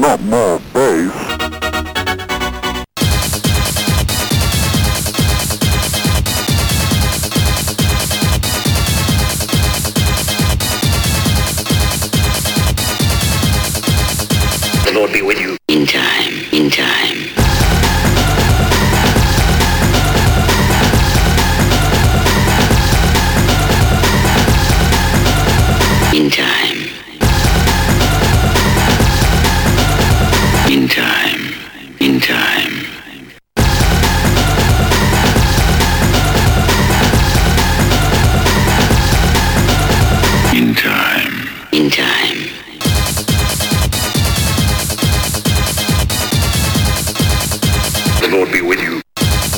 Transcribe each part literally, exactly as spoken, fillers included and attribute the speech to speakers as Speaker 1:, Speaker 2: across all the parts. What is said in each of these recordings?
Speaker 1: not more bass.
Speaker 2: The Lord be with you. In time, in time. In time. In time. In time. In time. In time. The Lord be with you.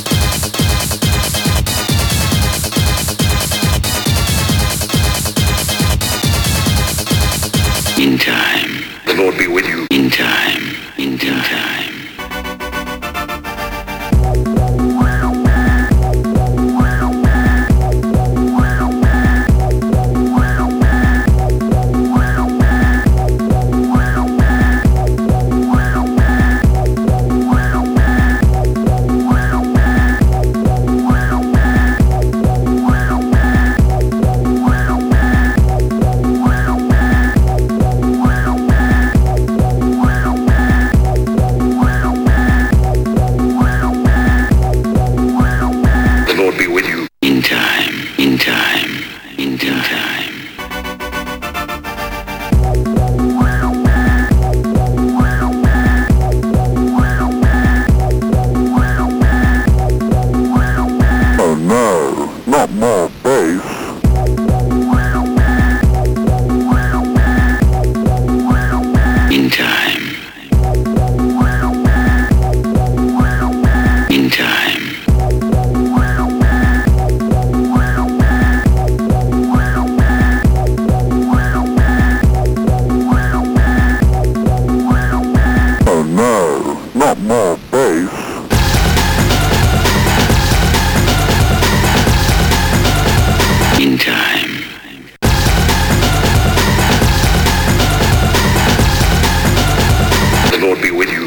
Speaker 2: In time. The Lord be with you. In time. In time.
Speaker 1: Not more bass.
Speaker 2: In time. In time.
Speaker 1: Oh no, not more bass.
Speaker 2: In time. The Lord be with you.